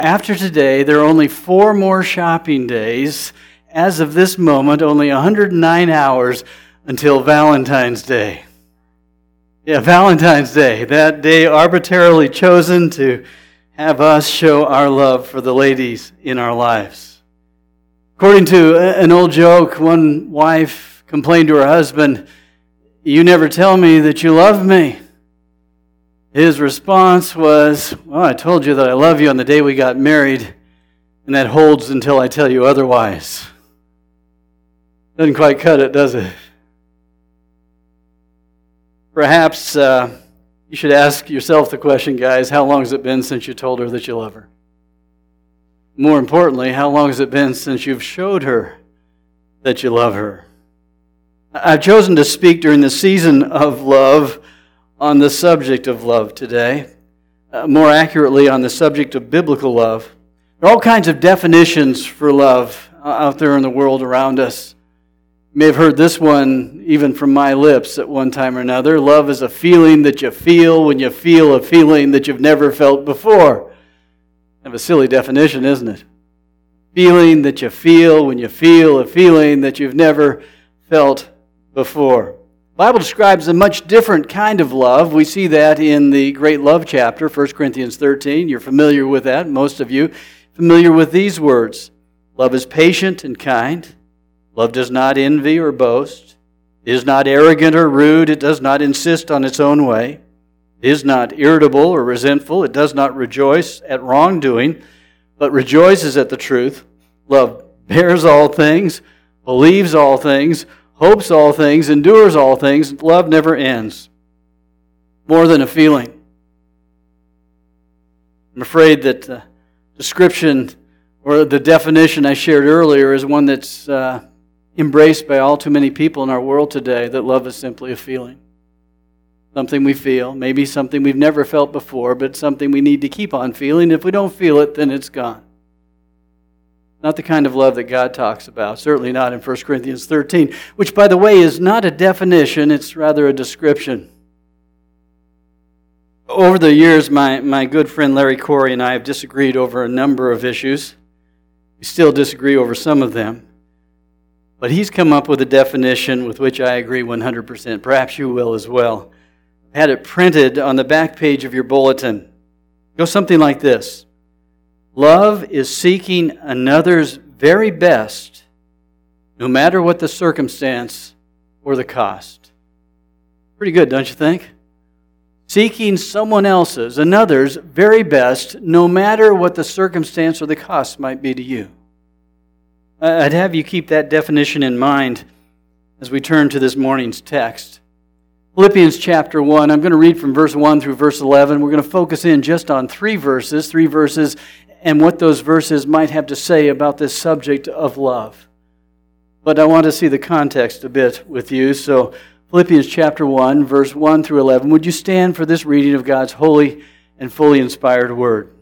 After today, there are only 4 more shopping days. As of this moment, only 109 hours until Valentine's Day. Yeah, Valentine's Day, that day arbitrarily chosen to have us show our love for the ladies in our lives. According to an old joke, one wife complained to her husband, "You never tell me that you love me." His response was, "Well, I told you that I love you on the day we got married, and that holds until I tell you otherwise." Doesn't quite cut it, does it? Perhaps you should ask yourself the question, guys, how long has it been since you told her that you love her? More importantly, how long has it been since you've showed her that you love her? I've chosen to speak during the season of love on the subject of love today, more accurately on the subject of biblical love. There are all kinds of definitions for love out there in the world around us. You may have heard this one even from my lips at one time or another. Love is a feeling that you feel when you feel a feeling that you've never felt before. Kind of a silly definition, isn't it? Feeling that you feel when you feel a feeling that you've never felt before. The Bible describes a much different kind of love. We see that in the great love chapter, 1 Corinthians 13. You're familiar with that, most of you. Familiar with these words. Love is patient and kind. Love does not envy or boast. It is not arrogant or rude. It does not insist on its own way. It is not irritable or resentful. It does not rejoice at wrongdoing, but rejoices at the truth. Love bears all things, believes all things, hopes all things, endures all things. Love never ends. More than a feeling. I'm afraid that the description or the definition I shared earlier is one that's embraced by all too many people in our world today, that love is simply a feeling. Something we feel, maybe something we've never felt before, but something we need to keep on feeling. If we don't feel it, then it's gone. Not the kind of love that God talks about, certainly not in 1 Corinthians 13, which, by the way, is not a definition, it's rather a description. Over the years, my good friend Larry Corey and I have disagreed over a number of issues. We still disagree over some of them. But he's come up with a definition with which I agree 100%. Perhaps you will as well. I had it printed on the back page of your bulletin. It goes something like this. Love is seeking another's very best, no matter what the circumstance or the cost. Pretty good, don't you think? Seeking someone else's, another's very best, no matter what the circumstance or the cost might be to you. I'd have you keep that definition in mind as we turn to this morning's text. Philippians chapter 1, I'm going to read from verse 1 through verse 11. We're going to focus in just on three verses, and what those verses might have to say about this subject of love. But I want to see the context a bit with you. So Philippians chapter 1, verse 1 through 11. Would you stand for this reading of God's holy and fully inspired word?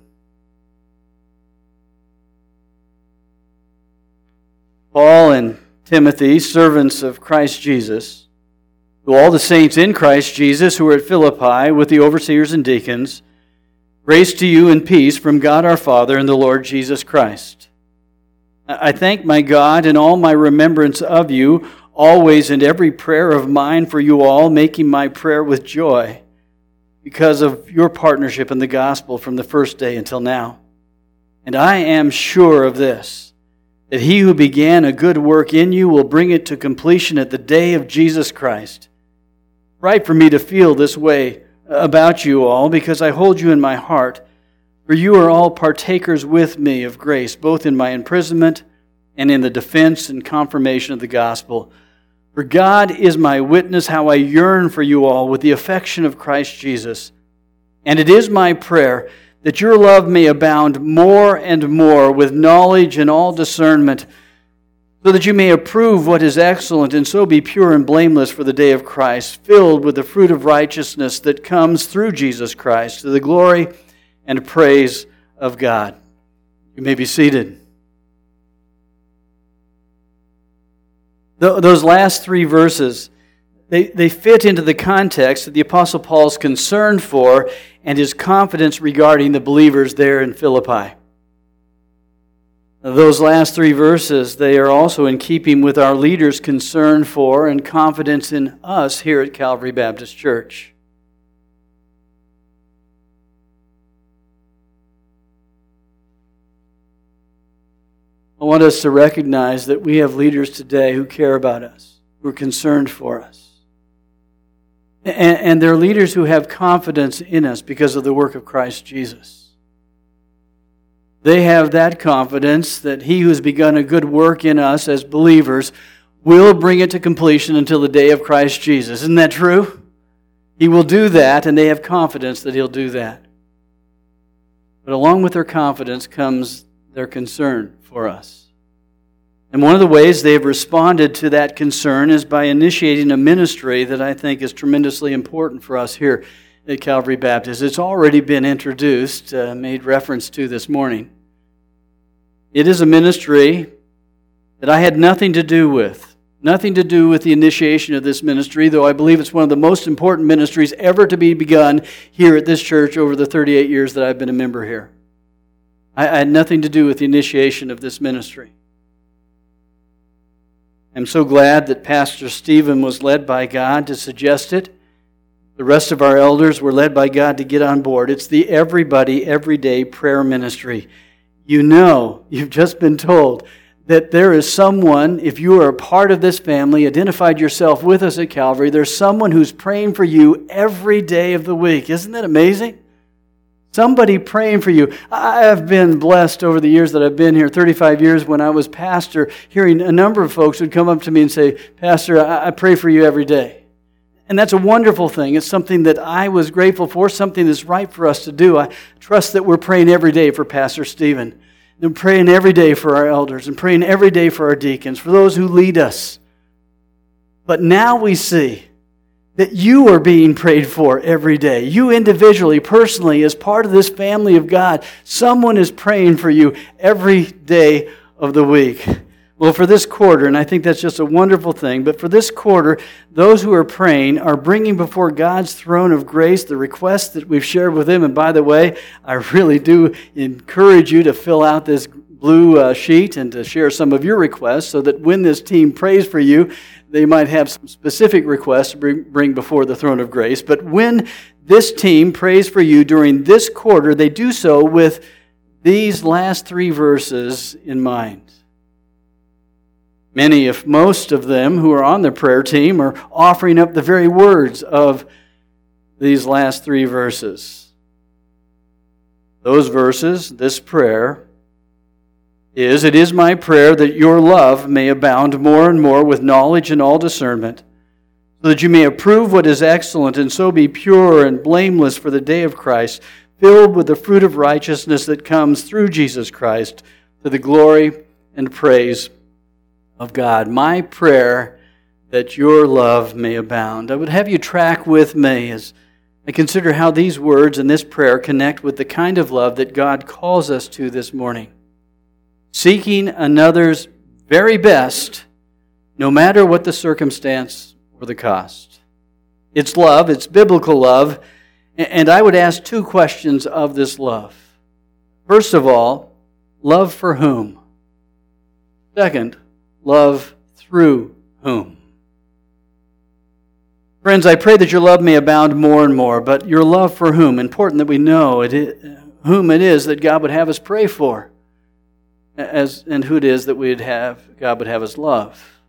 Paul and Timothy, servants of Christ Jesus, to all the saints in Christ Jesus who are at Philippi with the overseers and deacons, grace to you and peace from God our Father and the Lord Jesus Christ. I thank my God in all my remembrance of you, always in every prayer of mine for you all, making my prayer with joy, because of your partnership in the gospel from the first day until now. And I am sure of this, that he who began a good work in you will bring it to completion at the day of Jesus Christ. Right for me to feel this way about you all, because I hold you in my heart, for you are all partakers with me of grace, both in my imprisonment and in the defense and confirmation of the gospel. For God is my witness how I yearn for you all with the affection of Christ Jesus. And it is my prayer that your love may abound more and more with knowledge and all discernment, so that you may approve what is excellent and so be pure and blameless for the day of Christ, filled with the fruit of righteousness that comes through Jesus Christ, to the glory and praise of God. You may be seated. Those last three verses, they fit into the context that the Apostle Paul's concerned for and his confidence regarding the believers there in Philippi. Those last three verses, they are also in keeping with our leaders' concern for and confidence in us here at Calvary Baptist Church. I want us to recognize that we have leaders today who care about us, who are concerned for us. And they're leaders who have confidence in us because of the work of Christ Jesus. They have that confidence that He who has begun a good work in us as believers will bring it to completion until the day of Christ Jesus. Isn't that true? He will do that, and they have confidence that He'll do that. But along with their confidence comes their concern for us. And one of the ways they've responded to that concern is by initiating a ministry that I think is tremendously important for us here at Calvary Baptist. It's already been introduced, made reference to this morning. It is a ministry that I had nothing to do with the initiation of this ministry, though I believe it's one of the most important ministries ever to be begun here at this church over the 38 years that I've been a member here. I had nothing to do with the initiation of this ministry. I'm so glad that Pastor Stephen was led by God to suggest it. The rest of our elders were led by God to get on board. It's the Everybody, Everyday Prayer Ministry. You know, you've just been told that there is someone, if you are a part of this family, identified yourself with us at Calvary, there's someone who's praying for you every day of the week. Isn't that amazing? Somebody praying for you. I have been blessed over the years that I've been here, 35 years when I was pastor, hearing a number of folks would come up to me and say, Pastor, I pray for you every day. And that's a wonderful thing. It's something that I was grateful for, something that's right for us to do. I trust that we're praying every day for Pastor Stephen. And praying every day for our elders and praying every day for our deacons, for those who lead us. But now we see that you are being prayed for every day. You individually, personally, as part of this family of God, someone is praying for you every day of the week. Well, for this quarter, and I think that's just a wonderful thing, but for this quarter, those who are praying are bringing before God's throne of grace the requests that we've shared with Him. And by the way, I really do encourage you to fill out this blue sheet and to share some of your requests so that when this team prays for you, they might have some specific requests to bring before the throne of grace. But when this team prays for you during this quarter, they do so with these last three verses in mind. Many, if most of them who are on the prayer team, are offering up the very words of these last three verses. Those verses, this prayer, it is my prayer that your love may abound more and more with knowledge and all discernment, so that you may approve what is excellent and so be pure and blameless for the day of Christ, filled with the fruit of righteousness that comes through Jesus Christ, to the glory and praise of God. My prayer that your love may abound. I would have you track with me as I consider how these words and this prayer connect with the kind of love that God calls us to this morning. Seeking another's very best, no matter what the circumstance or the cost. It's love, it's biblical love, and I would ask two questions of this love. First of all, love for whom? Second, love through whom? Friends, I pray that your love may abound more and more, but your love for whom? Important that we know whom it is that God would have us pray for, and who it is that God would have us love.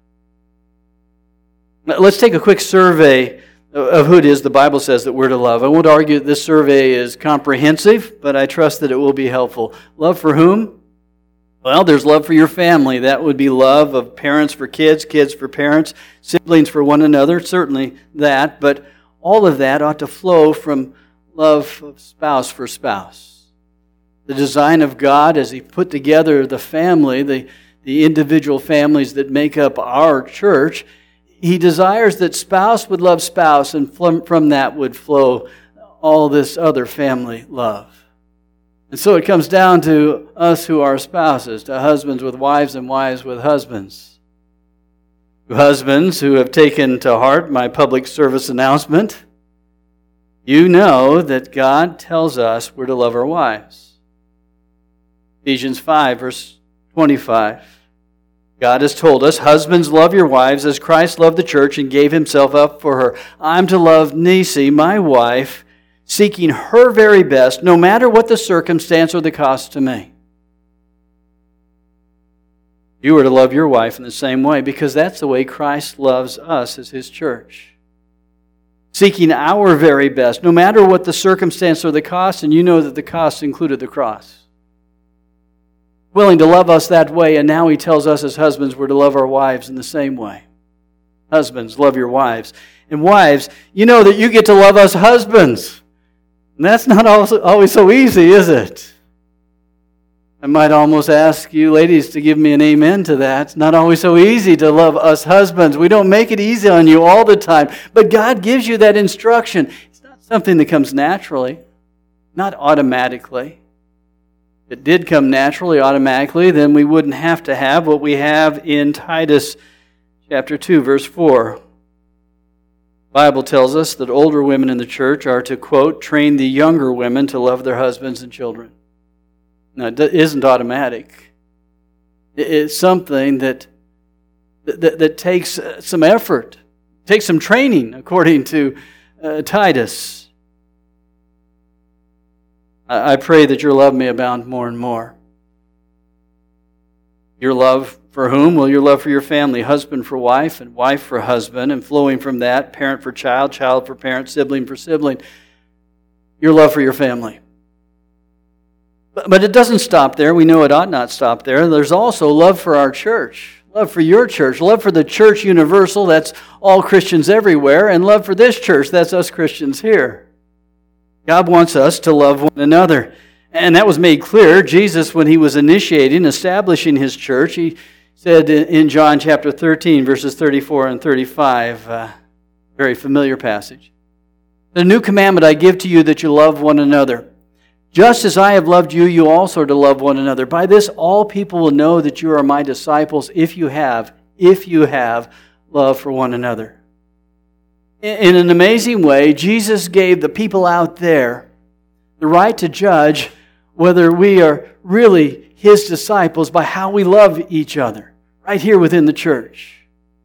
Let's take a quick survey of who it is the Bible says that we're to love. I won't argue that this survey is comprehensive, but I trust that it will be helpful. Love for whom? Well, there's love for your family. That would be love of parents for kids, kids for parents, siblings for one another, certainly that. But all of that ought to flow from love of spouse for spouse. The design of God as He put together the family, the individual families that make up our church, He desires that spouse would love spouse, and from that would flow all this other family love. And so it comes down to us who are spouses, to husbands with wives and wives with husbands. To husbands who have taken to heart my public service announcement, you know that God tells us we're to love our wives. Ephesians 5, verse 25. God has told us, husbands, love your wives as Christ loved the church and gave himself up for her. I'm to love Nisi, my wife, seeking her very best, no matter what the circumstance or the cost to me. You are to love your wife in the same way, because that's the way Christ loves us as his church. Seeking our very best, no matter what the circumstance or the cost, and you know that the cost included the cross. Willing to love us that way, and now he tells us as husbands we're to love our wives in the same way. Husbands, love your wives. And wives, you know that you get to love us husbands. And that's not always so easy, is it? I might almost ask you ladies to give me an amen to that. It's not always so easy to love us husbands. We don't make it easy on you all the time. But God gives you that instruction. It's not something that comes naturally, not automatically. If it did come naturally, automatically, then we wouldn't have to have what we have in Titus chapter 2, verse 4. The Bible tells us that older women in the church are to, quote, train the younger women to love their husbands and children. Now, it isn't automatic. It's something that takes some effort, takes some training, according to Titus. I pray that your love may abound more and more. Your love for whom? Well, your love for your family, husband for wife, and wife for husband, and flowing from that, parent for child, child for parent, sibling for sibling. Your love for your family. But it doesn't stop there. We know it ought not stop there. There's also love for our church, love for your church, love for the church universal, that's all Christians everywhere, and love for this church, that's us Christians here. God wants us to love one another. And that was made clear. Jesus, when he was initiating, establishing his church, he said in John chapter 13, verses 34 and 35, very familiar passage, "The new commandment I give to you, that you love one another. Just as I have loved you, you also are to love one another. By this all people will know that you are my disciples, if you have love for one another." In an amazing way, Jesus gave the people out there the right to judge whether we are really his disciples by how we love each other, right here within the church.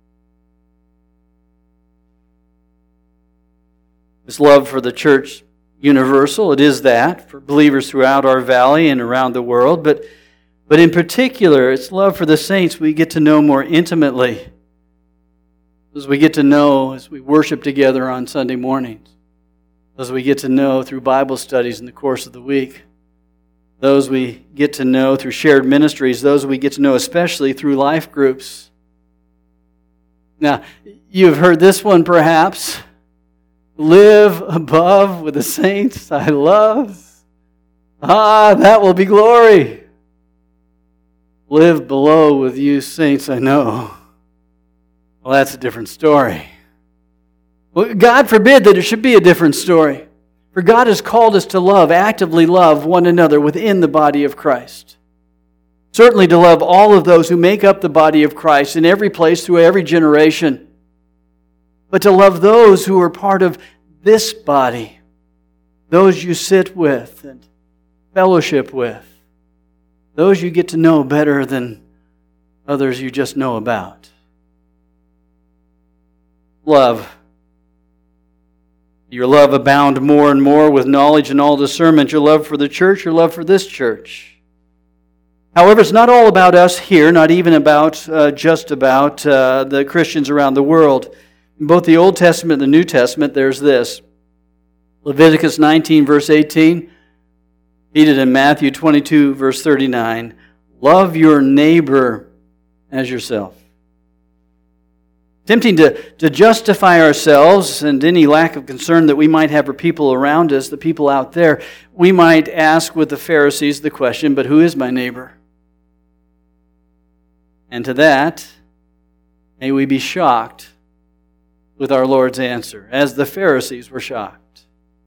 This love for the church universal, it is that, for believers throughout our valley and around the world, but in particular, it's love for the saints we get to know more intimately. As we get to know as we worship together on Sunday mornings, as we get to know through Bible studies in the course of the week, those we get to know through shared ministries, those we get to know especially through life groups. Now, you've heard this one perhaps. Live above with the saints I love. That will be glory. Live below with you saints I know. Well, that's a different story. Well, God forbid that it should be a different story. For God has called us to love, actively love one another within the body of Christ. Certainly to love all of those who make up the body of Christ in every place through every generation. But to love those who are part of this body, those you sit with and fellowship with, those you get to know better than others you just know about. Love. Your love abound more and more with knowledge and all discernment. Your love for the church, your love for this church. However, it's not all about us here, not even just about the Christians around the world. In both the Old Testament and the New Testament, there's this. Leviticus 19, verse 18, repeated in Matthew 22, verse 39. Love your neighbor as yourself. Tempting to justify ourselves and any lack of concern that we might have for people around us, the people out there, we might ask with the Pharisees the question, but who is my neighbor? And to that, may we be shocked with our Lord's answer, as the Pharisees were shocked.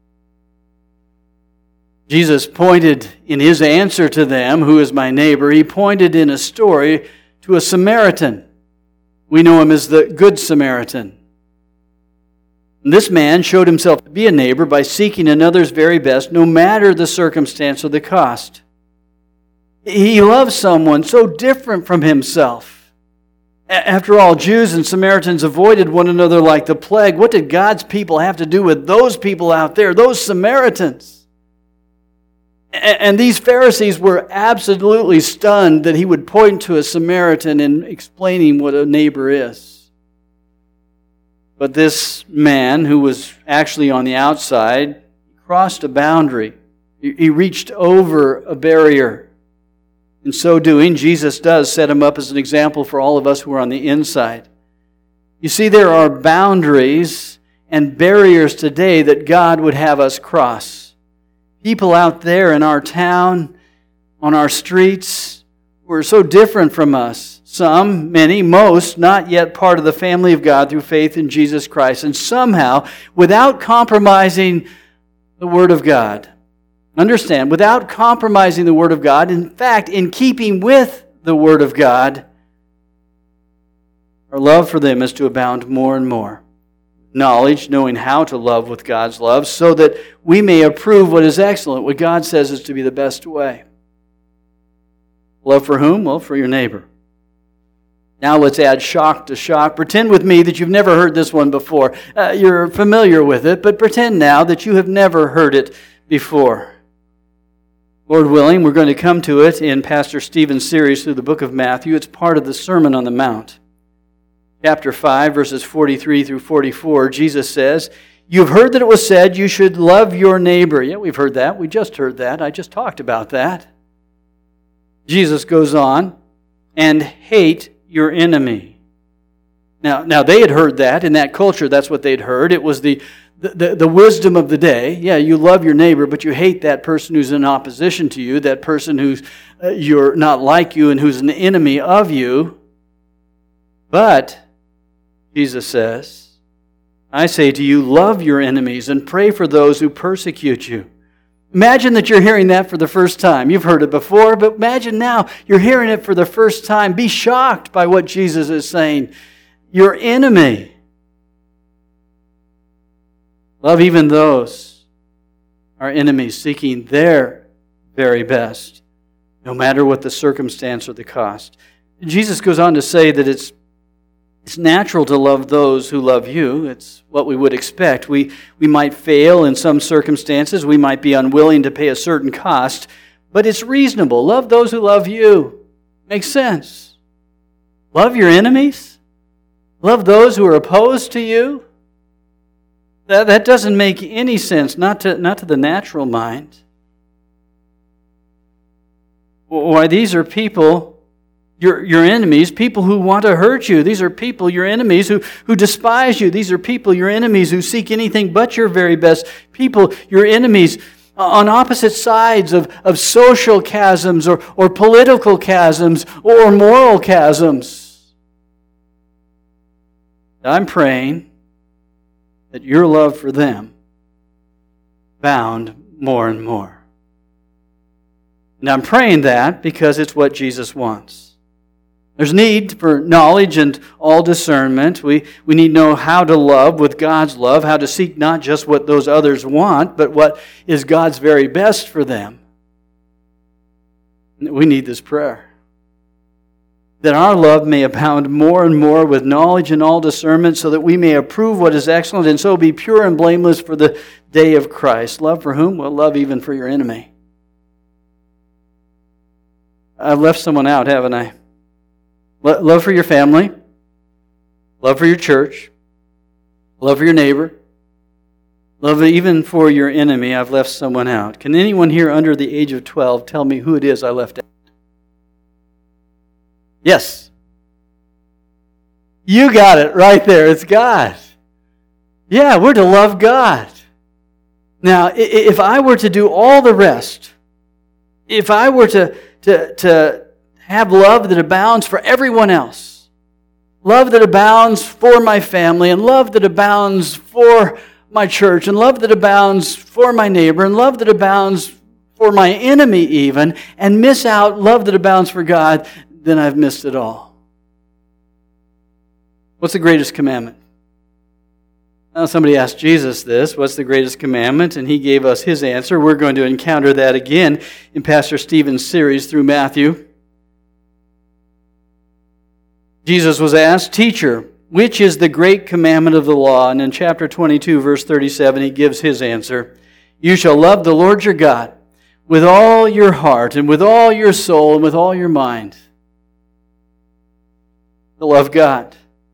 Jesus pointed in his answer to them, who is my neighbor, he pointed in a story to a Samaritan. We know him as the Good Samaritan. And this man showed himself to be a neighbor by seeking another's very best, no matter the circumstance or the cost. He loves someone so different from himself. After all, Jews and Samaritans avoided one another like the plague. What did God's people have to do with those people out there, those Samaritans? And these Pharisees were absolutely stunned that he would point to a Samaritan in explaining what a neighbor is. But this man, who was actually on the outside, crossed a boundary. He reached over a barrier. In so doing, Jesus does set him up as an example for all of us who are on the inside. You see, there are boundaries and barriers today that God would have us cross. People out there in our town, on our streets, who are so different from us. Some, many, most, not yet part of the family of God through faith in Jesus Christ. And somehow, without compromising the Word of God, understand, without compromising the Word of God, in fact, in keeping with the Word of God, our love for them is to abound more and more. Knowledge, knowing how to love with God's love, so that we may approve what is excellent, what God says is to be the best way. Love for whom? Well, for your neighbor. Now let's add shock to shock. Pretend with me that you've never heard this one before. You're familiar with it, but pretend now that you have never heard it before. Lord willing, we're going to come to it in Pastor Stephen's series through the book of Matthew. It's part of the Sermon on the Mount. Chapter 5, verses 43 through 44, Jesus says, "You've heard that it was said you should love your neighbor." Yeah, we've heard that. We just heard that. I just talked about that. Jesus goes on, "and hate your enemy." Now they had heard that. In that culture, that's what they'd heard. It was the wisdom of the day. Yeah, you love your neighbor, but you hate that person who's in opposition to you, that person who's you're not like you and who's an enemy of you. But, Jesus says, "I say to you, love your enemies and pray for those who persecute you." Imagine that you're hearing that for the first time. You've heard it before, but imagine now you're hearing it for the first time. Be shocked by what Jesus is saying. Your enemy. Love even those, our enemies, seeking their very best, no matter what the circumstance or the cost. Jesus goes on to say that it's natural to love those who love you. It's what we would expect. We might fail in some circumstances. We might be unwilling to pay a certain cost, but it's reasonable. Love those who love you. Makes sense. Love your enemies. Love those who are opposed to you. That doesn't make any sense, not to the natural mind. Why, these are people, your enemies, people who want to hurt you. These are people, your enemies, who despise you. These are people, your enemies, who seek anything but your very best. People, your enemies, on opposite sides of social chasms or political chasms or moral chasms. I'm praying that your love for them abound more and more. And I'm praying that because it's what Jesus wants. There's need for knowledge and all discernment. We need to know how to love with God's love, how to seek not just what those others want, but what is God's very best for them. We need this prayer. That our love may abound more and more with knowledge and all discernment, so that we may approve what is excellent and so be pure and blameless for the day of Christ. Love for whom? Well, love even for your enemy. I've left someone out, haven't I? Love for your family. Love for your church. Love for your neighbor. Love even for your enemy. I've left someone out. Can anyone here under the age of 12 tell me who it is I left out? Yes. You got it right there. It's God. Yeah, we're to love God. Now, if I were to do all the rest, if I were to have love that abounds for everyone else, love that abounds for my family, and love that abounds for my church, and love that abounds for my neighbor, and love that abounds for my enemy even, and miss out love that abounds for God, then I've missed it all. What's the greatest commandment? Now, somebody asked Jesus this, what's the greatest commandment? And he gave us his answer. We're going to encounter that again in Pastor Stephen's series through Matthew. Jesus was asked, Teacher, which is the great commandment of the law? And in chapter 22, verse 37, he gives his answer. You shall love the Lord your God with all your heart and with all your soul and with all your mind. To love God.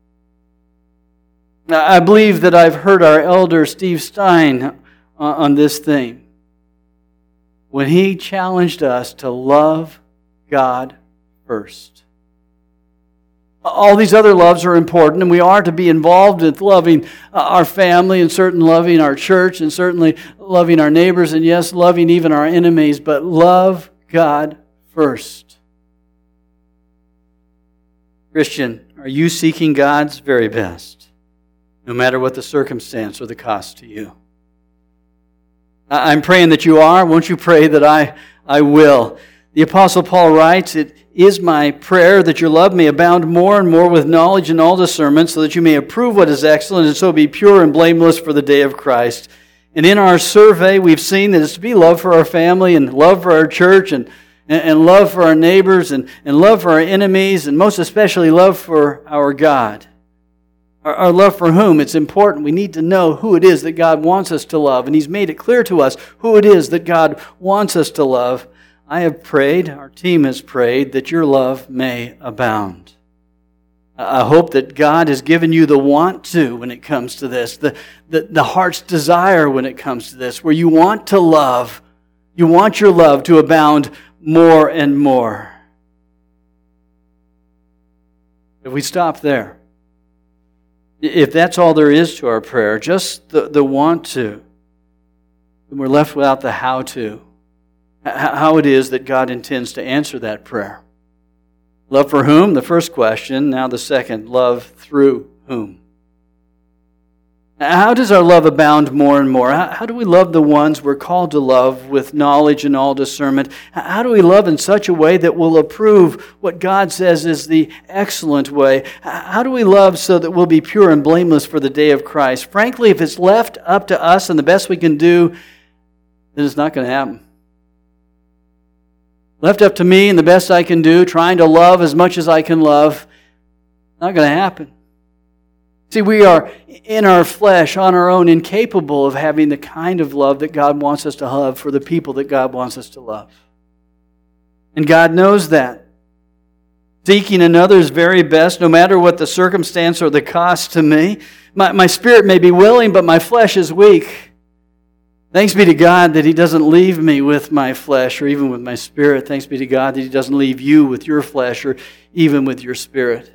Now, I believe that I've heard our elder Steve Stein on this theme when he challenged us to love God first. All these other loves are important, and we are to be involved with loving our family and certainly loving our church and certainly loving our neighbors and, yes, loving even our enemies, but love God first. Christian, are you seeking God's very best, no matter what the circumstance or the cost to you? I'm praying that you are. Won't you pray that I will? The Apostle Paul writes, It is my prayer that your love may abound more and more with knowledge and all discernment, so that you may approve what is excellent, and so be pure and blameless for the day of Christ. And in our survey, we've seen that it's to be love for our family and love for our church and love for our neighbors and love for our enemies, and most especially love for our God. Our love for whom? It's important. We need to know who it is that God wants us to love, and He's made it clear to us who it is that God wants us to love. I have prayed, our team has prayed, that your love may abound. I hope that God has given you the want to when it comes to this, the heart's desire when it comes to this, where you want to love, you want your love to abound more and more. If we stop there, if that's all there is to our prayer, just the want to, then we're left without the how to. How it is that God intends to answer that prayer. Love for whom? The first question. Now the second, love through whom? How does our love abound more and more? How do we love the ones we're called to love with knowledge and all discernment? How do we love in such a way that will approve what God says is the excellent way? How do we love so that we'll be pure and blameless for the day of Christ? Frankly, if it's left up to us and the best we can do, then it's not going to happen. Left up to me and the best I can do, trying to love as much as I can love, not going to happen. See, we are in our flesh, on our own, incapable of having the kind of love that God wants us to have for the people that God wants us to love. And God knows that. Seeking another's very best, no matter what the circumstance or the cost to me. My spirit may be willing, but my flesh is weak. Thanks be to God that He doesn't leave me with my flesh or even with my spirit. Thanks be to God that He doesn't leave you with your flesh or even with your spirit.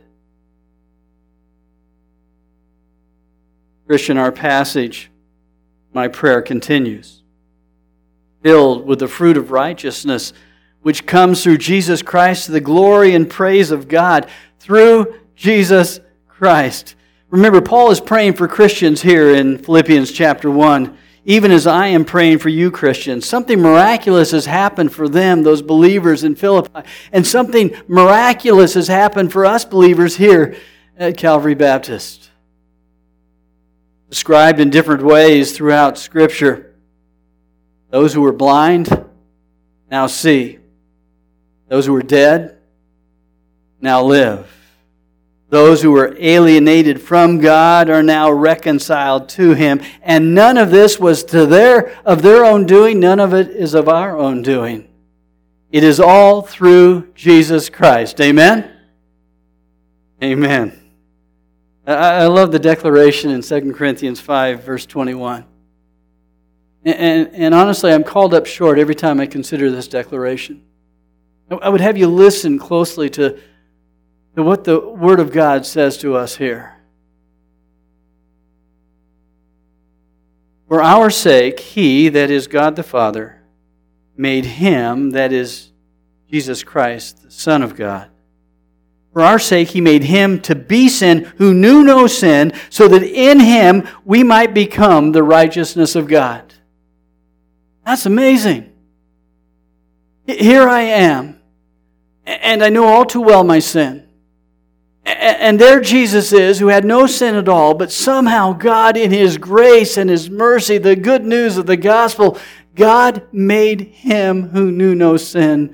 Christian, our passage, my prayer continues. Filled with the fruit of righteousness, which comes through Jesus Christ to the glory and praise of God through Jesus Christ. Remember, Paul is praying for Christians here in Philippians chapter 1. Even as I am praying for you, Christians, something miraculous has happened for them, those believers in Philippi. And something miraculous has happened for us believers here at Calvary Baptist. Described in different ways throughout Scripture. Those who were blind now see. Those who were dead now live. Those who were alienated from God are now reconciled to Him. And none of this was of their own doing. None of it is of our own doing. It is all through Jesus Christ. Amen? Amen. I love the declaration in 2 Corinthians 5, verse 21. And honestly, I'm called up short every time I consider this declaration. I would have you listen closely to what the Word of God says to us here. For our sake, He, that is God the Father, made Him, that is Jesus Christ, the Son of God. For our sake, He made Him to be sin who knew no sin, so that in Him we might become the righteousness of God. That's amazing. Here I am, and I know all too well my sin. And there Jesus is, who had no sin at all, but somehow God, in His grace and His mercy, the good news of the gospel, God made Him who knew no sin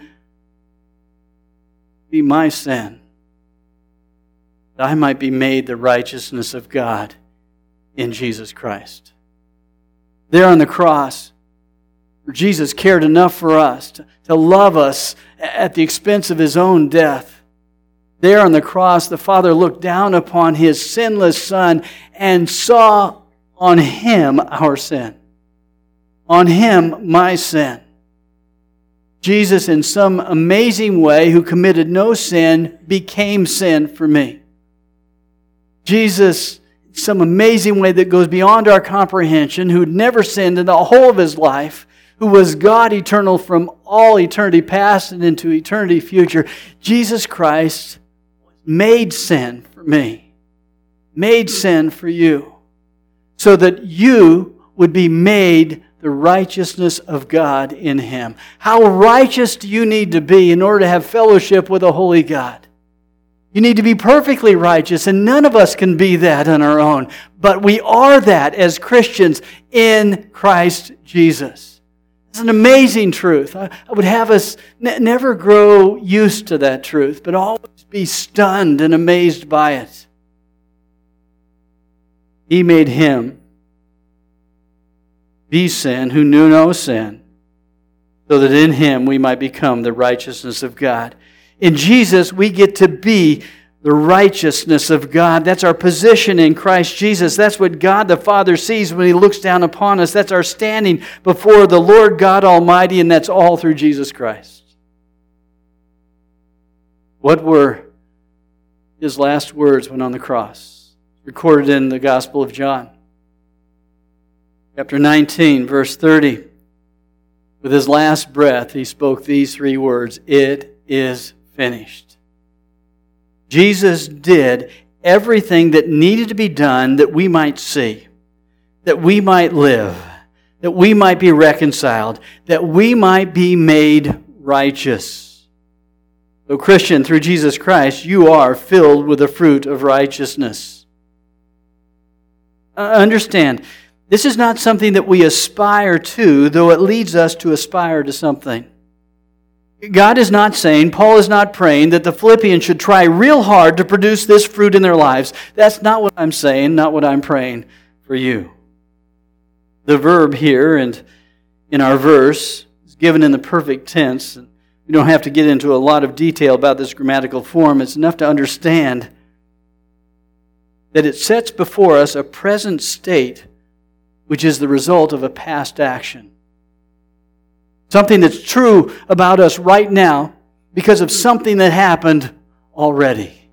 be my sin, that I might be made the righteousness of God in Jesus Christ. There on the cross, Jesus cared enough for us to love us at the expense of His own death. There on the cross, the Father looked down upon His sinless Son and saw on Him our sin. On Him my sin. Jesus, in some amazing way, who committed no sin, became sin for me. Jesus, in some amazing way that goes beyond our comprehension, who had never sinned in the whole of His life, who was God eternal from all eternity past and into eternity future, Jesus Christ made sin for me, made sin for you, so that you would be made the righteousness of God in Him. How righteous do you need to be in order to have fellowship with a holy God? You need to be perfectly righteous, and none of us can be that on our own. But we are that as Christians in Christ Jesus. It's an amazing truth. I would have us never grow used to that truth, but always be stunned and amazed by it. He made Him be sin who knew no sin, so that in Him we might become the righteousness of God. In Jesus, we get to be the righteousness of God. That's our position in Christ Jesus. That's what God the Father sees when He looks down upon us. That's our standing before the Lord God Almighty, and that's all through Jesus Christ. What were His last words when on the cross? Recorded in the Gospel of John. Chapter 19, verse 30. With His last breath, He spoke these three words, "It is finished." Jesus did everything that needed to be done that we might see, that we might live, that we might be reconciled, that we might be made righteous. So, Christian, through Jesus Christ, you are filled with the fruit of righteousness. Understand, this is not something that we aspire to, though it leads us to aspire to something. God is not saying, Paul is not praying that the Philippians should try real hard to produce this fruit in their lives. That's not what I'm saying, not what I'm praying for you. The verb here and in our verse is given in the perfect tense. We don't have to get into a lot of detail about this grammatical form. It's enough to understand that it sets before us a present state which is the result of a past action. Something that's true about us right now because of something that happened already.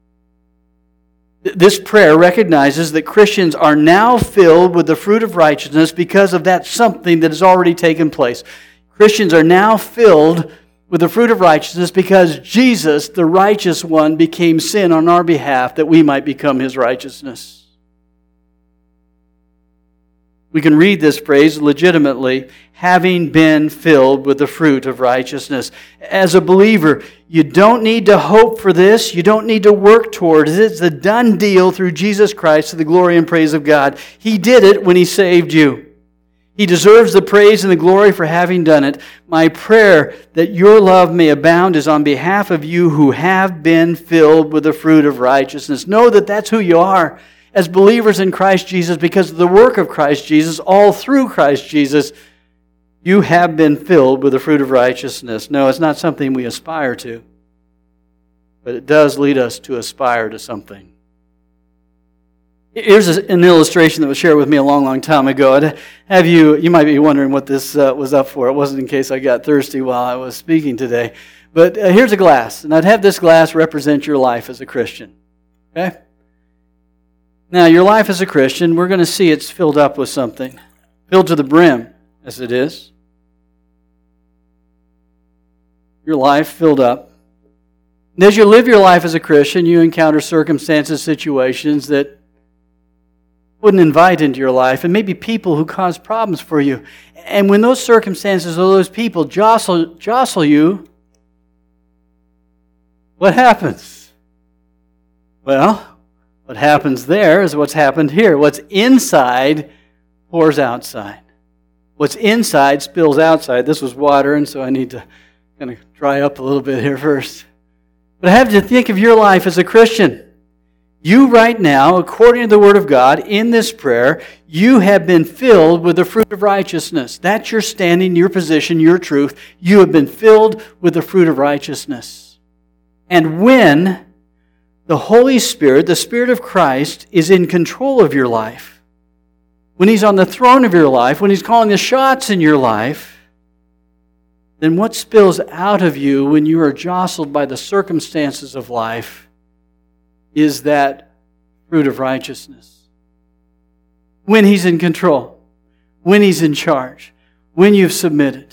This prayer recognizes that Christians are now filled with the fruit of righteousness because of that something that has already taken place. Christians are now filled with the fruit of righteousness because Jesus, the righteous one, became sin on our behalf that we might become His righteousness. We can read this phrase legitimately, having been filled with the fruit of righteousness. As a believer, you don't need to hope for this. You don't need to work towards it. It's a done deal through Jesus Christ to the glory and praise of God. He did it when He saved you. He deserves the praise and the glory for having done it. My prayer that your love may abound is on behalf of you who have been filled with the fruit of righteousness. Know that that's who you are. As believers in Christ Jesus, because of the work of Christ Jesus, all through Christ Jesus, you have been filled with the fruit of righteousness. No, it's not something we aspire to, but it does lead us to aspire to something. Here's an illustration that was shared with me a long, long time ago. You might be wondering what this was up for. It wasn't in case I got thirsty while I was speaking today. But here's a glass, and I'd have this glass represent your life as a Christian. Okay? Now, your life as a Christian, we're going to see it's filled up with something. Filled to the brim, as it is. Your life filled up. And as you live your life as a Christian, you encounter circumstances, situations that wouldn't invite into your life, and maybe people who cause problems for you. And when those circumstances or those people jostle you, what happens? Well, what happens there is what's happened here. What's inside pours outside. What's inside spills outside. This was water, and so I need to kind of dry up a little bit here first. But I have to think of your life as a Christian. You right now, according to the Word of God, in this prayer, you have been filled with the fruit of righteousness. That's your standing, your position, your truth. You have been filled with the fruit of righteousness. And when the Holy Spirit, the Spirit of Christ, is in control of your life, when He's on the throne of your life, when He's calling the shots in your life, then what spills out of you when you are jostled by the circumstances of life is that fruit of righteousness. When He's in control, when He's in charge, when you've submitted.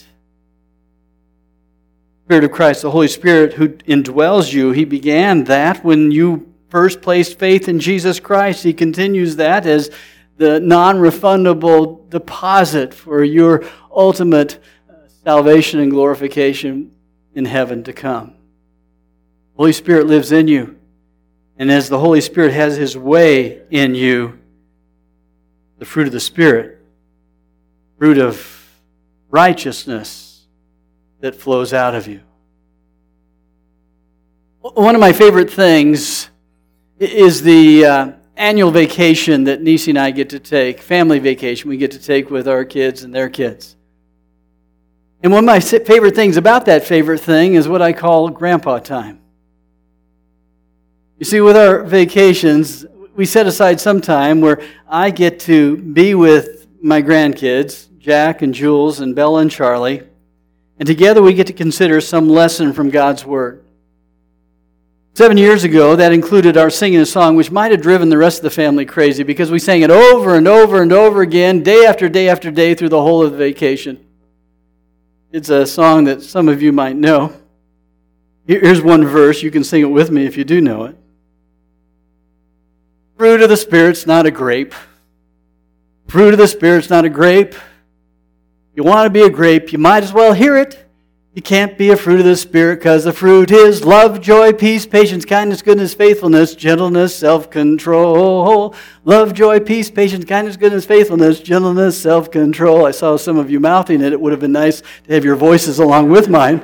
Spirit of Christ, the Holy Spirit who indwells you, He began that when you first placed faith in Jesus Christ. He continues that as the non-refundable deposit for your ultimate salvation and glorification in heaven to come. Holy Spirit lives in you. And as the Holy Spirit has His way in you, the fruit of the Spirit, fruit of righteousness that flows out of you. One of my favorite things is the annual vacation that Nisi and I get to take, family vacation we get to take with our kids and their kids. And one of my favorite things about that favorite thing is what I call grandpa time. You see, with our vacations, we set aside some time where I get to be with my grandkids, Jack and Jules and Bella and Charlie, and together we get to consider some lesson from God's Word. 7 years ago, that included our singing a song which might have driven the rest of the family crazy because we sang it over and over and over again, day after day after day through the whole of the vacation. It's a song that some of you might know. Here's one verse. You can sing it with me if you do know it. Fruit of the Spirit's not a grape. Fruit of the Spirit's not a grape. You want to be a grape, you might as well hear it. You can't be a fruit of the Spirit because the fruit is love, joy, peace, patience, kindness, goodness, faithfulness, gentleness, self-control. Love, joy, peace, patience, kindness, goodness, faithfulness, gentleness, self-control. I saw some of you mouthing it. It would have been nice to have your voices along with mine.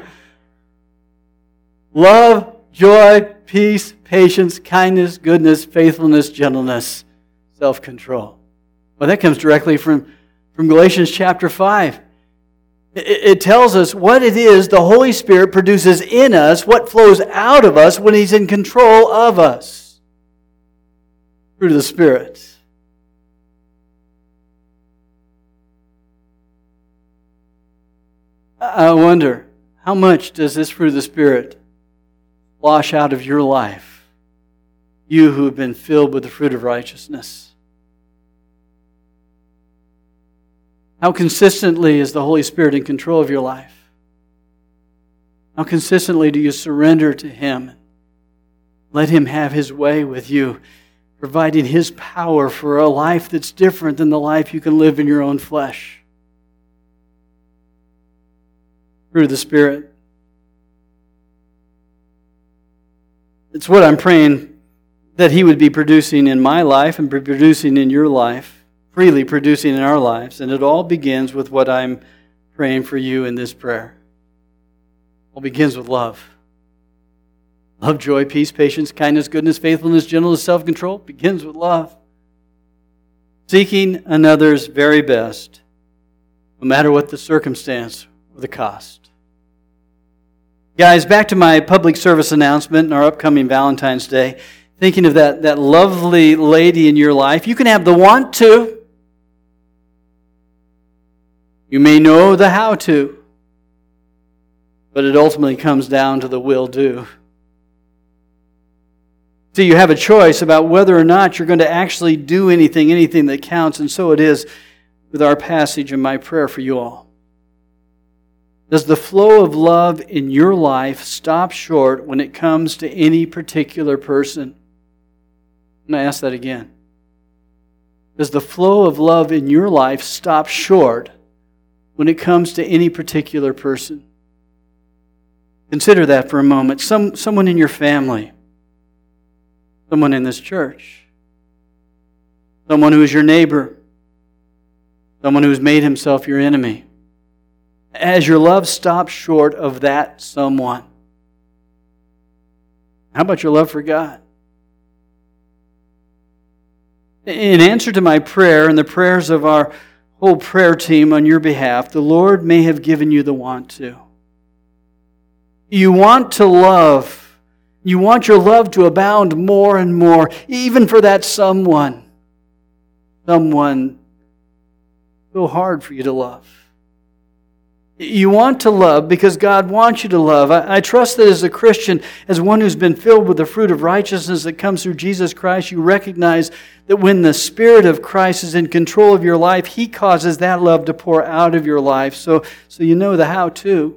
Love, joy, peace, patience, kindness, goodness, faithfulness, gentleness, self-control. Well, that comes directly from Galatians chapter 5. It tells us what it is the Holy Spirit produces in us, what flows out of us when He's in control of us. Fruit of the Spirit. I wonder, how much does this fruit of the Spirit wash out of your life? You who have been filled with the fruit of righteousness. How consistently is the Holy Spirit in control of your life? How consistently do you surrender to Him? Let Him have His way with you, providing His power for a life that's different than the life you can live in your own flesh. Fruit of the Spirit. It's what I'm praying that He would be producing in my life and be producing in your life. Freely producing in our lives. And it all begins with what I'm praying for you in this prayer. It all begins with love. Love, joy, peace, patience, kindness, goodness, faithfulness, gentleness, self-control begins with love. Seeking another's very best, no matter what the circumstance or the cost. Guys, back to my public service announcement and our upcoming Valentine's Day. Thinking of that lovely lady in your life. You can have the want to. You may know the how to, but it ultimately comes down to the will do. So you have a choice about whether or not you're going to actually do anything that counts, and so it is with our passage and my prayer for you all. Does the flow of love in your life stop short when it comes to any particular person? I'm going to ask that again. Does the flow of love in your life stop short when it comes to any particular person? Consider that for a moment. Someone in your family. Someone in this church. Someone who is your neighbor. Someone who has made himself your enemy. Has your love stopped short of that someone? How about your love for God? In answer to my prayer and the prayers of our whole prayer team on your behalf, the Lord may have given you the want to. You want to love. You want your love to abound more and more, even for that someone. Someone so hard for you to love. You want to love because God wants you to love. I trust that as a Christian, as one who's been filled with the fruit of righteousness that comes through Jesus Christ, you recognize that when the Spirit of Christ is in control of your life, He causes that love to pour out of your life. So you know the how-to.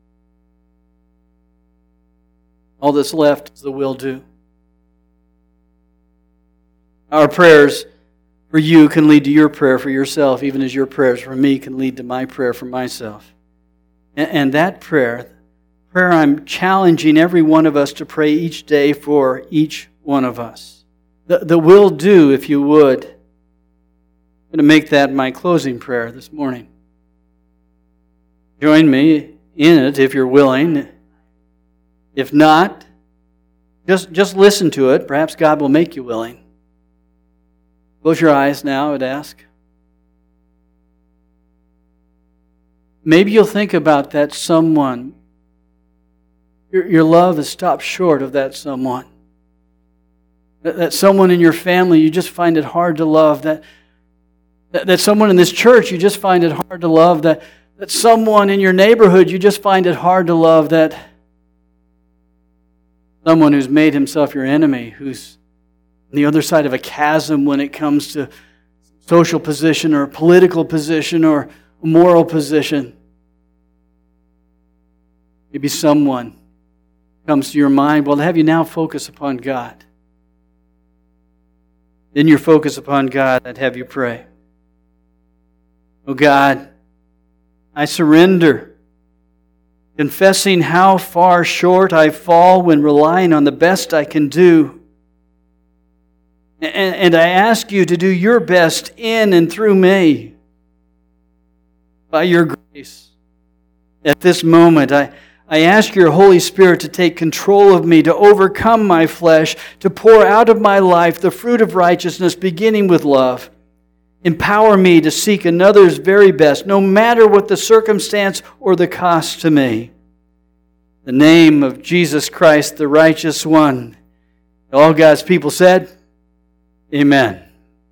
All that's left is the will-do. Our prayers for you can lead to your prayer for yourself, even as your prayers for me can lead to my prayer for myself. And that prayer I'm challenging every one of us to pray each day for each one of us. The will do, if you would. I'm going to make that my closing prayer this morning. Join me in it if you're willing. If not, just listen to it. Perhaps God will make you willing. Close your eyes now, I would ask. Maybe you'll think about that someone. Your love has stopped short of that someone. That someone in your family you just find it hard to love. That someone in this church you just find it hard to love. That someone in your neighborhood you just find it hard to love. That someone who's made himself your enemy, who's on the other side of a chasm when it comes to social position or political position or moral position. Maybe someone comes to your mind. Well, have you now focus upon God? In your focus upon God, I'd have you pray. Oh God, I surrender, confessing how far short I fall when relying on the best I can do. And I ask you to do your best in and through me. By your grace. At this moment, I ask your Holy Spirit to take control of me, to overcome my flesh, to pour out of my life the fruit of righteousness, beginning with love. Empower me to seek another's very best, no matter what the circumstance or the cost to me. In the name of Jesus Christ, the righteous one. All God's people said, Amen.